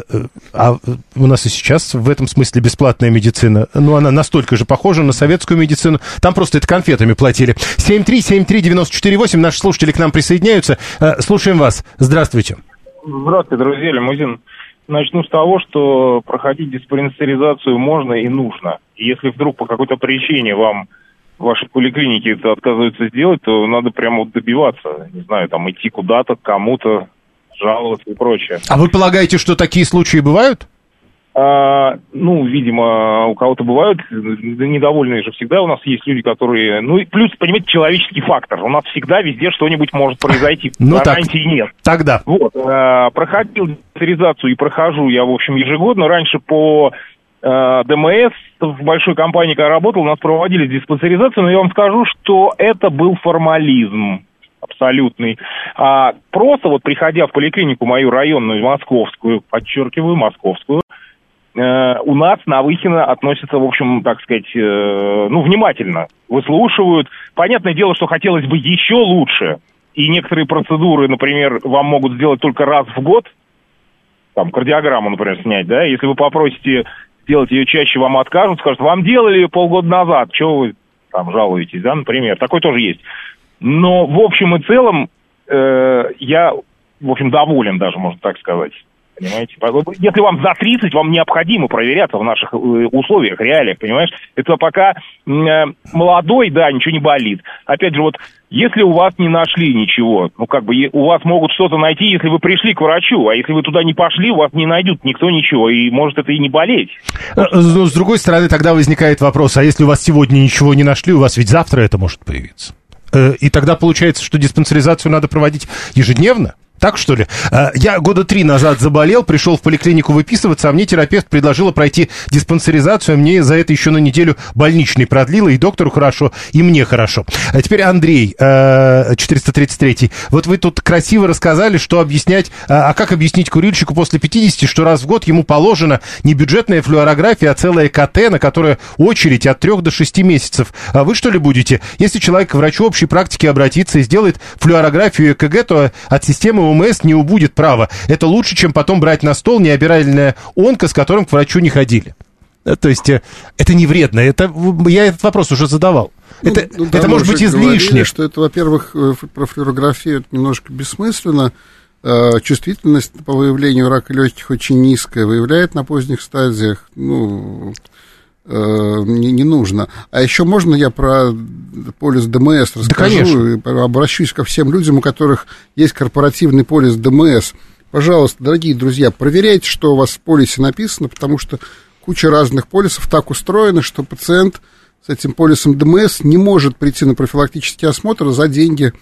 А у нас и сейчас в этом смысле бесплатная медицина. Ну, она настолько же похожа на советскую медицину. Там просто это конфетами платили. семь три семь три девять четыре восемь. Наши слушатели к нам присоединяются. Слушаем вас. Здравствуйте. Здравствуйте, друзья. Лимузин. Начну с того, что проходить диспансеризацию можно и нужно. И если вдруг по какой-то причине вам в вашей поликлинике это отказываются сделать, то надо прямо вот добиваться, не знаю, там идти куда-то, к кому-то, жаловаться и прочее. А вы полагаете, что такие случаи бывают? А, ну, видимо, у кого-то бывают, недовольные же всегда у нас есть люди, которые... Ну, и плюс, понимаете, человеческий фактор. У нас всегда везде что-нибудь может произойти. Ну, гарантии нет. Тогда. Вот, а, проходил диспансеризацию и прохожу я, в общем, ежегодно. Раньше по а, ДМС в большой компании, когда работал, у нас проводили диспансеризацию, но я вам скажу, что это был формализм абсолютный. А, просто вот приходя в поликлинику мою районную, московскую, подчеркиваю, московскую, у нас на Выхино относятся, в общем, так сказать, ну, внимательно, выслушивают. Понятное дело, что хотелось бы еще лучше, и некоторые процедуры, например, вам могут сделать только раз в год, там, кардиограмму, например, снять, да, если вы попросите сделать ее чаще, вам откажут, скажут: вам делали полгода назад, чего вы там жалуетесь, да, например, такой тоже есть. Но в общем и целом э, я, в общем, доволен даже, можно так сказать. Понимаете? Если вам за тридцать, вам необходимо проверяться в наших условиях, реалиях, понимаешь? Это пока э, молодой, да, ничего не болит. Опять же, вот, если у вас не нашли ничего, ну, как бы, у вас могут что-то найти, если вы пришли к врачу, а если вы туда не пошли, у вас не найдут никто ничего, и может это и не болеть. Но, с другой стороны, тогда возникает вопрос: а если у вас сегодня ничего не нашли, у вас ведь завтра это может появиться? И тогда получается, что диспансеризацию надо проводить ежедневно? Так, что ли? Я года три назад заболел, пришел в поликлинику выписываться, а мне терапевт предложила пройти диспансеризацию, а мне за это еще на неделю больничный продлила, и доктору хорошо, и мне хорошо. А теперь Андрей, четыреста тридцать третий. Вот вы тут красиво рассказали, что объяснять, а как объяснить курильщику после пятидесяти, что раз в год ему положена не бюджетная флюорография, а целая КТ, на которую очередь от трех до шести месяцев. А вы что ли будете? Если человек к врачу общей практики обратится и сделает флюорографию ЭКГ, то от системы ОМС не убудет права. Это лучше, чем потом брать на стол необирательное онко, с которым к врачу не ходили. То есть это не вредно. Это, я этот вопрос уже задавал. Ну, это ну, да, это может быть излишне. Говорили, что это, во-первых, про флюорографию это немножко бессмысленно. Чувствительность по выявлению рака легких очень низкая, выявляет на поздних стадиях, ну, не, не нужно. А еще можно я про полис ДМС расскажу? Да, обращусь ко всем людям, у которых есть корпоративный полис ДМС. Пожалуйста, дорогие друзья, проверяйте, что у вас в полисе написано, потому что куча разных полисов так устроена, что пациент с этим полисом ДМС не может прийти на профилактический осмотр за деньги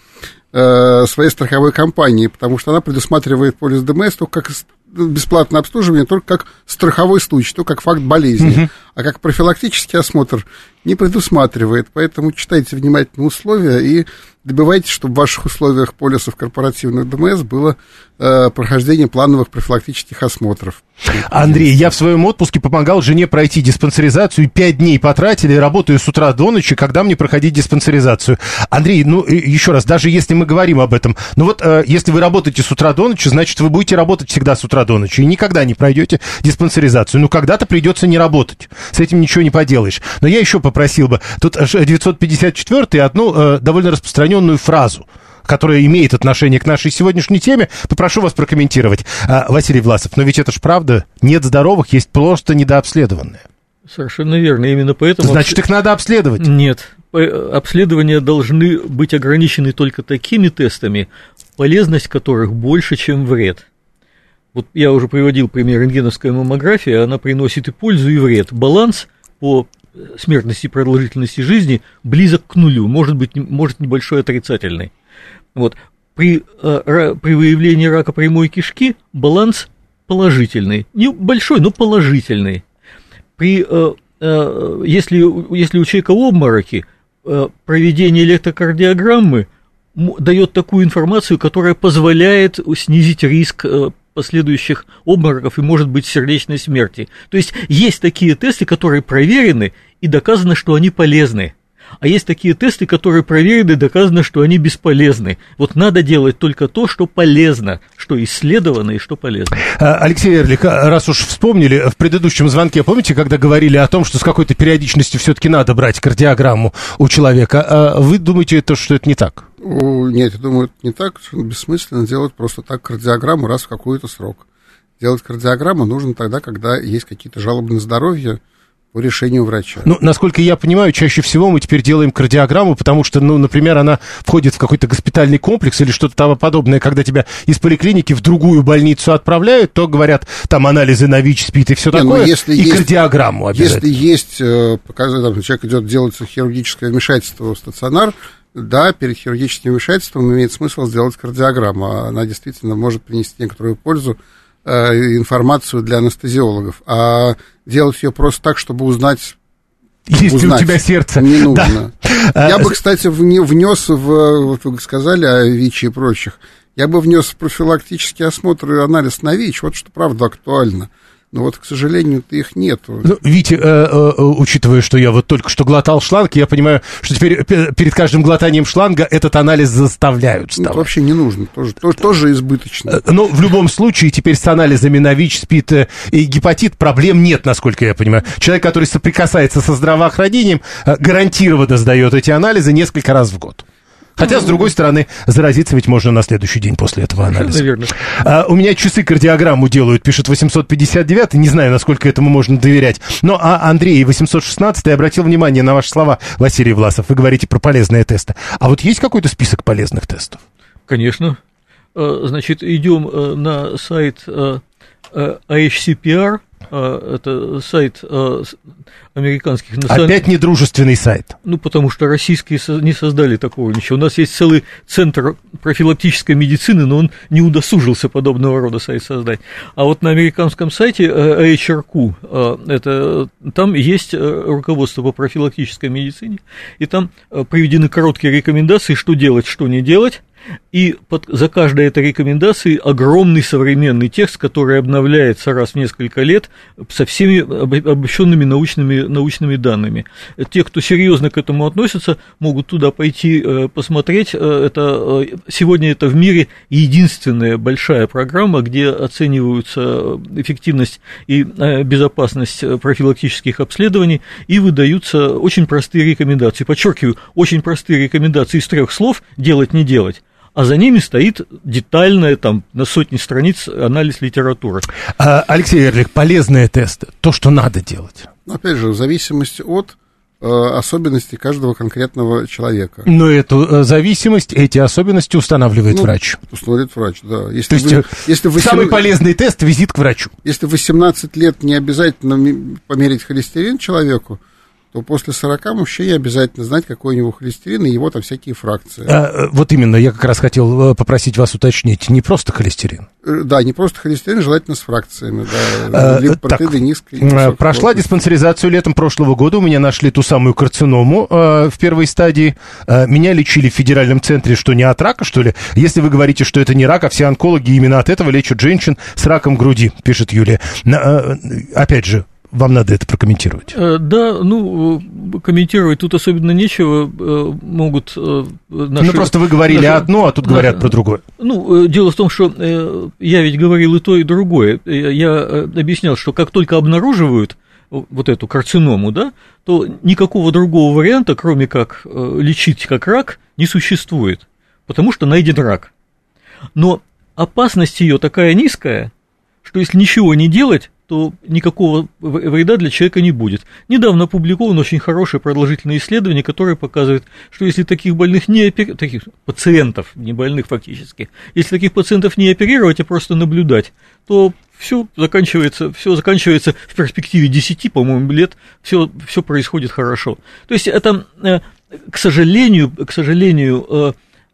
э, своей страховой компании, потому что она предусматривает полис ДМС только как бесплатное обслуживание, только как страховой случай, только как факт болезни, uh-huh. а как профилактический осмотр не предусматривает. Поэтому читайте внимательно условия и добивайтесь, чтобы в ваших условиях полисов корпоративных ДМС было э, прохождение плановых профилактических осмотров. Андрей, я в своем отпуске помогал жене пройти диспансеризацию, пять дней потратили, работаю с утра до ночи, когда мне проходить диспансеризацию. Андрей, ну, еще раз, даже если мы говорим об этом, ну вот, э, если вы работаете с утра до ночи, значит, вы будете работать всегда с утра до ночи и никогда не пройдете диспансеризацию. Ну, когда-то придется не работать, с этим ничего не поделаешь. Но я еще попросил бы, тут девятьсот пятьдесят четвёртый одну э, довольно распространенную фразу, которая имеет отношение к нашей сегодняшней теме, попрошу вас прокомментировать. А, Василий Власов, но ведь это ж правда, нет здоровых, есть просто недообследованные. Совершенно верно, именно поэтому... Значит, их надо обследовать. Нет, обследования должны быть ограничены только такими тестами, полезность которых больше, чем вред. Вот я уже приводил пример рентгеновской маммографии, она приносит и пользу, и вред. Баланс по смертности и продолжительности жизни близок к нулю, может быть, может небольшой отрицательный. Вот. При, э, при выявлении рака прямой кишки баланс положительный, небольшой, но положительный. При, э, э, если, если у человека обмороки, э, проведение электрокардиограммы дает такую информацию, которая позволяет снизить риск э, последующих обмороков и, может быть, сердечной смерти. То есть есть такие тесты, которые проверены и доказано, что они полезны. А есть такие тесты, которые проверены и доказано, что они бесполезны. Вот надо делать только то, что полезно, что исследовано и что полезно. Алексей Эрлих, раз уж вспомнили, в предыдущем звонке, помните, когда говорили о том, что с какой-то периодичностью все-таки надо брать кардиограмму у человека, вы думаете, это, что это не так? Нет, я думаю, это не так, бессмысленно делать просто так кардиограмму раз в какой-то срок. Делать кардиограмму нужно тогда, когда есть какие-то жалобы на здоровье по решению врача. Ну, насколько я понимаю, чаще всего мы теперь делаем кардиограмму, потому что, ну, например, она входит в какой-то госпитальный комплекс или что-то там подобное, когда тебя из поликлиники в другую больницу отправляют, то говорят, там анализы на ВИЧ, СПИД и все такое, ну, если и есть, кардиограмму обязательно. Если есть э, показания, там, человек идет делать хирургическое вмешательство в стационар, да, перед хирургическим вмешательством имеет смысл сделать кардиограмму, она действительно может принести некоторую пользу, информацию для анестезиологов, а делать ее просто так, чтобы узнать, есть узнать ли у тебя сердце, не нужно. Да. Я бы, кстати, внес в, вот вы сказали о ВИЧе и прочих, я бы внес в профилактический осмотр и анализ на ВИЧ, вот что правда актуально. Но вот, к сожалению, их нет. Ну, Витя, э, э, учитывая, что я вот только что глотал шланг, я понимаю, что теперь перед каждым глотанием шланга этот анализ заставляют вставать. Ну, вообще не нужно, тоже, тоже, тоже избыточно. Но в любом случае теперь с анализами на ВИЧ, СПИД и гепатит проблем нет, насколько я понимаю. Человек, который соприкасается со здравоохранением, гарантированно сдает эти анализы несколько раз в год. Хотя, с другой стороны, заразиться ведь можно на следующий день после этого анализа. Наверное. А, у меня часы кардиограмму делают, пишет восемьсот пятьдесят девятый, не знаю, насколько этому можно доверять. Но а Андрей восемьсот шестнадцатый обратил внимание на ваши слова, Василий Власов, вы говорите про полезные тесты. А вот есть какой-то список полезных тестов? Конечно. Значит, идем на сайт эй эйч си пи ар, Это сайт американских национальных... Опять недружественный сайт. Ну, потому что российские не создали такого ничего. У нас есть целый центр профилактической медицины, но он не удосужился подобного рода сайт создать. А вот на американском сайте эйч ар кью, это, там есть руководство по профилактической медицине, и там приведены короткие рекомендации, что делать, что не делать. И под, за каждой этой рекомендацией огромный современный текст, который обновляется раз в несколько лет со всеми обобщенными научными, научными данными. Те, кто серьезно к этому относятся, могут туда пойти посмотреть. Это, сегодня это в мире единственная большая программа, где оцениваются эффективность и безопасность профилактических обследований и выдаются очень простые рекомендации. Подчеркиваю, очень простые рекомендации из трех слов «делать, не делать». А за ними стоит детальная, там, на сотни страниц анализ литературы. А, Алексей Эрлих, полезные тесты, то, что надо делать. Опять же, в зависимости от э, особенностей каждого конкретного человека. Но эту э, зависимость, эти особенности устанавливает ну, врач. Устанавливает врач, да. Если то есть вы, если вы самый восемнадцать... полезный тест – визит к врачу. Если в восемнадцать лет не обязательно померить холестерин человеку, то после сорока мужчине обязательно знать, какой у него холестерин и его там всякие фракции. А, вот именно, я как раз хотел попросить вас уточнить, не просто холестерин. Да, не просто холестерин, желательно с фракциями, да, либо протеиды низкой. Прошла диспансеризацию летом прошлого года, у меня нашли ту самую карциному э, в первой стадии, э, меня лечили в федеральном центре, что не от рака, что ли? Если вы говорите, что это не рак, а все онкологи именно от этого лечат женщин с раком груди, пишет Юлия. Э, опять же, вам надо это прокомментировать. Да, ну, комментировать тут особенно нечего, могут наши... Ну, просто вы говорили наши... одно, а тут говорят на... про другое. Ну, дело в том, что я ведь говорил и то, и другое. Я объяснял, что как только обнаруживают вот эту карциному, да, то никакого другого варианта, кроме как лечить как рак, не существует, потому что найден рак. Но опасность ее такая низкая, что если ничего не делать, то никакого вреда для человека не будет. Недавно опубликовано очень хорошее продолжительное исследование, которое показывает, что если таких больных не оперировать, таких пациентов, не больных фактически, если таких пациентов не оперировать, а просто наблюдать, то все заканчивается, все заканчивается в перспективе десяти, по-моему, лет, все, все происходит хорошо. То есть это, к сожалению, к сожалению,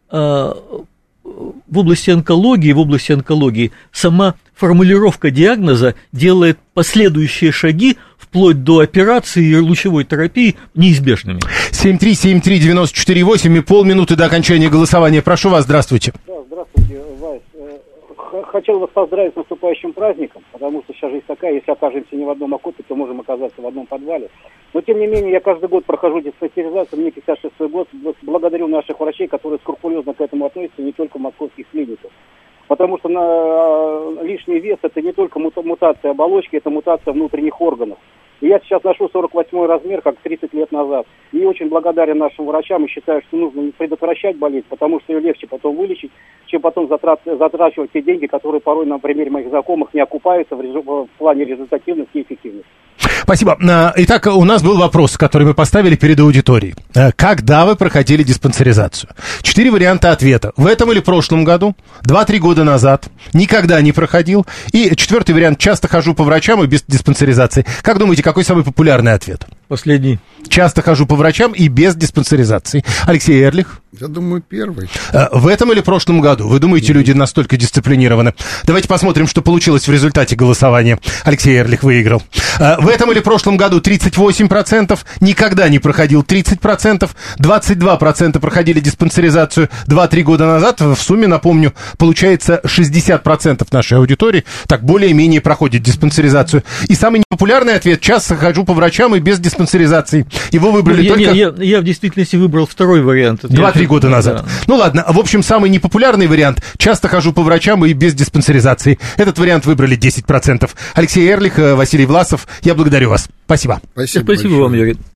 в области онкологии, в области онкологии сама формулировка диагноза делает последующие шаги вплоть до операции и лучевой терапии неизбежными. семь три семь три девять четыре восемь и полминуты до окончания голосования. Прошу вас, здравствуйте. Да, здравствуйте, Вайс. Хотел вас поздравить с наступающим праздником, потому что сейчас жизнь такая, если окажемся не в одном окопе, то можем оказаться в одном подвале. Но, тем не менее, я каждый год прохожу диспансеризацию, мне пятьдесят шестой год, благодарю наших врачей, которые скрупулезно к этому относятся, не только в московских клиниках. Потому что на лишний вес – это не только мутация оболочки, это мутация внутренних органов. И я сейчас ношу сорок восьмой размер, как тридцать лет назад. И очень благодарен нашим врачам и считаю, что нужно предотвращать болезнь, потому что ее легче потом вылечить, чем потом затрат, затрачивать те деньги, которые порой на примере моих знакомых не окупаются в, резу, в плане результативности и эффективности. Спасибо. Итак, у нас был вопрос, который мы поставили перед аудиторией. Когда вы проходили диспансеризацию? Четыре варианта ответа. В этом или прошлом году? Два-три года назад? Никогда не проходил? И четвертый вариант. Часто хожу по врачам и без диспансеризации. Как думаете, какой самый популярный ответ? Последний. Часто хожу по врачам и без диспансеризации. Алексей Эрлих? Я думаю, первый. В этом или прошлом году? Вы думаете, люди настолько дисциплинированы? Давайте посмотрим, что получилось в результате голосования. Алексей Эрлих выиграл. В этом или прошлом году тридцать восемь процентов, никогда не проходил тридцать процентов, двадцать два процента проходили диспансеризацию два-три года назад. В сумме, напомню, получается шестьдесят процентов нашей аудитории так более-менее проходит диспансеризацию. И самый непопулярный ответ: часто хожу по врачам и без диспансеризации. Его выбрали я, только... Я, я, я в действительности выбрал второй вариант. два-три года назад. Да. Ну ладно, в общем, самый непопулярный вариант: часто хожу по врачам и без диспансеризации. Этот вариант выбрали десять процентов. Алексей Эрлих, Василий Власов, я благодарю вас. Спасибо. Спасибо, Спасибо вам, Юрий.